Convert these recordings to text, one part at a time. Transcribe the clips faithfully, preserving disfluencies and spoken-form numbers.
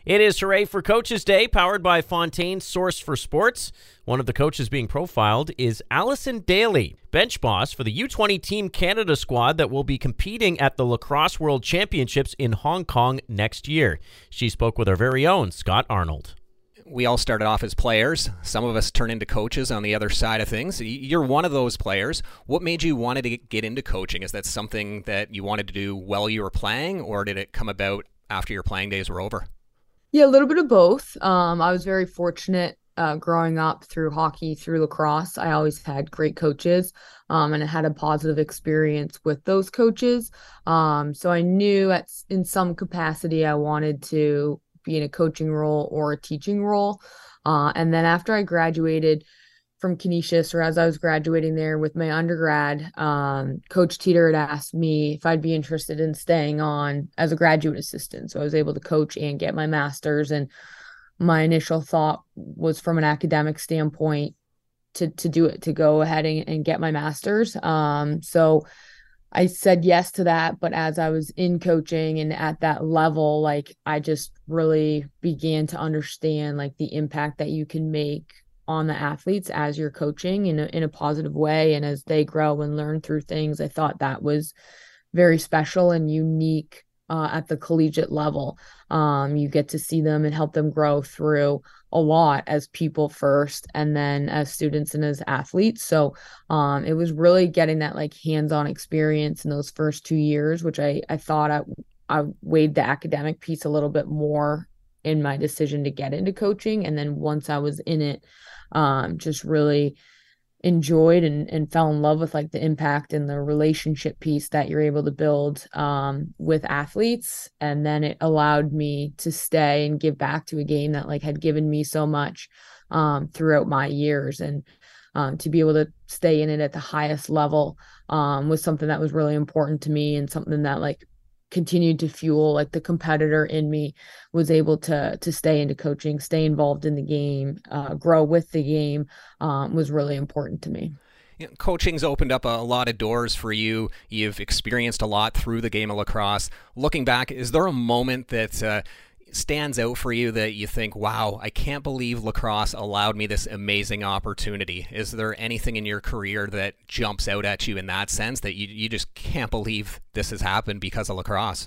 It is Hooray for Coaches Day, powered by Fontaine's Source for Sports. One of the coaches being profiled is Allison Daly, bench boss for the U twenty Team Canada squad that will be competing at the Lacrosse World Championships in Hong Kong next year. She spoke with our very own Scott Arnold. We all started off as players. Some of us turn into coaches on the other side of things. You're one of those players. What made you want to get into coaching? Is that something that you wanted to do while you were playing, or did it come about after your playing days were over? Yeah, a little bit of both. Um, I was very fortunate uh, growing up through hockey, through lacrosse. I always had great coaches, um, and I had a positive experience with those coaches. Um, so I knew at in some capacity I wanted to be in a coaching role or a teaching role. Uh, and then after I graduated from Canisius, or as I was graduating there with my undergrad, um, Coach Teeter had asked me if I'd be interested in staying on as a graduate assistant. So I was able to coach and get my master's. And my initial thought was, from an academic standpoint, to to do it, to go ahead and, and get my master's. Um, so I said yes to that, but as I was in coaching and at that level, like I just really began to understand like the impact that you can make on the athletes as you're coaching in a, in a positive way. And as they grow and learn through things, I thought that was very special and unique uh, at the collegiate level. Um, you get to see them and help them grow through a lot as people first, and then as students and as athletes. So um, it was really getting that like hands-on experience in those first two years, which I, I thought I, I weighed the academic piece a little bit more in my decision to get into coaching. And then once I was in it, um, just really enjoyed and, and fell in love with like the impact and the relationship piece that you're able to build um, with athletes. And then it allowed me to stay and give back to a game that like had given me so much um, throughout my years. And um, to be able to stay in it at the highest level um, was something that was really important to me, and something that like continued to fuel like the competitor in me. Was able to to stay into coaching, stay involved in the game, uh, grow with the game, um, was really important to me. You know, coaching's opened up a lot of doors for you. You've experienced a lot through the game of lacrosse. Looking back, is there a moment that uh, stands out for you that you think, wow, I can't believe lacrosse allowed me this amazing opportunity? Is there anything in your career that jumps out at you in that sense, that you you just can't believe this has happened because of lacrosse?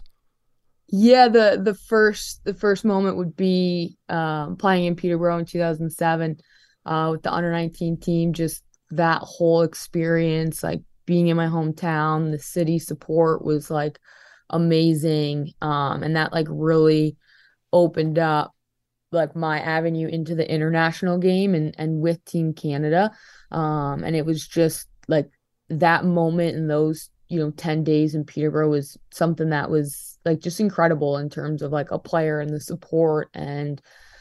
Yeah, the the first the first moment would be um, playing in Peterborough in two thousand seven uh, with the under nineteen team. Just that whole experience, like being in my hometown, the city support was like amazing, um, and that like really opened up like my avenue into the international game and and with Team Canada, um, and it was just like that moment and those you know ten days in Peterborough was something that was like just incredible in terms of like a player and the support, and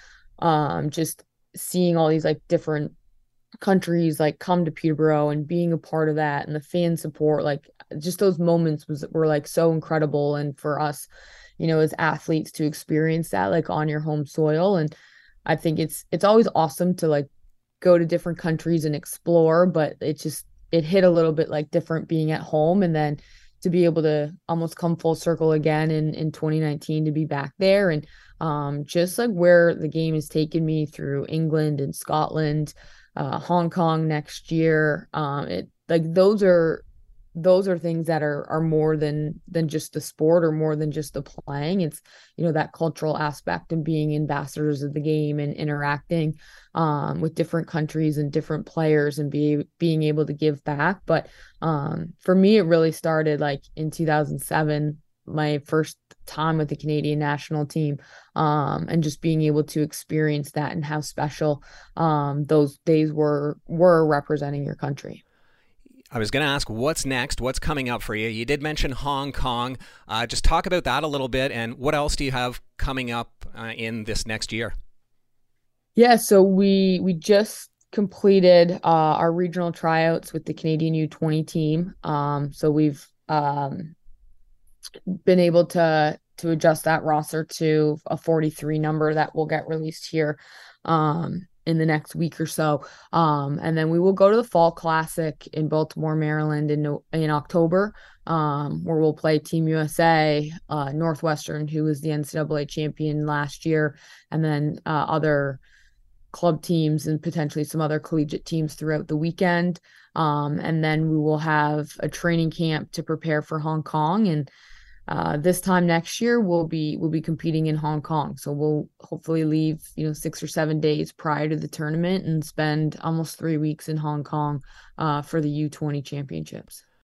um just seeing all these like different countries like come to Peterborough and being a part of that, and the fan support, like just those moments was were like so incredible. And for us, you know, as athletes, to experience that like on your home soil. And I think it's it's always awesome to like go to different countries and explore, but it just it hit a little bit like different being at home. And then to be able to almost come full circle again in, in twenty nineteen, to be back there, and um, just like where the game has taken me through England and Scotland, uh, Hong Kong next year. Um, it like those are those are things that are are more than than just the sport or more than just the playing. It's, you know, that cultural aspect and being ambassadors of the game and interacting um, with different countries and different players and be being able to give back. But um, for me, it really started like in two thousand seven, my first time with the Canadian national team, um, and just being able to experience that and how special um, those days were were representing your country. I was going to ask, what's next? What's coming up for you? You did mention Hong Kong. Uh, just talk about that a little bit, and what else do you have coming up uh, in this next year? Yeah, so we we just completed uh, our regional tryouts with the Canadian U twenty team. Um, so we've um, been able to to adjust that roster to a forty-three number that will get released here um, in the next week or so. Um, and then we will go to the Fall Classic in Baltimore, Maryland in, no, in October, um, where we'll play Team U S A, uh, Northwestern, who was the N C double A champion last year, and then uh, other club teams and potentially some other collegiate teams throughout the weekend. Um, and then we will have a training camp to prepare for Hong Kong. And uh, this time next year, we'll be we'll be competing in Hong Kong. So we'll hopefully leave, you know, six or seven days prior to the tournament and spend almost three weeks in Hong Kong uh, for the U twenty championships.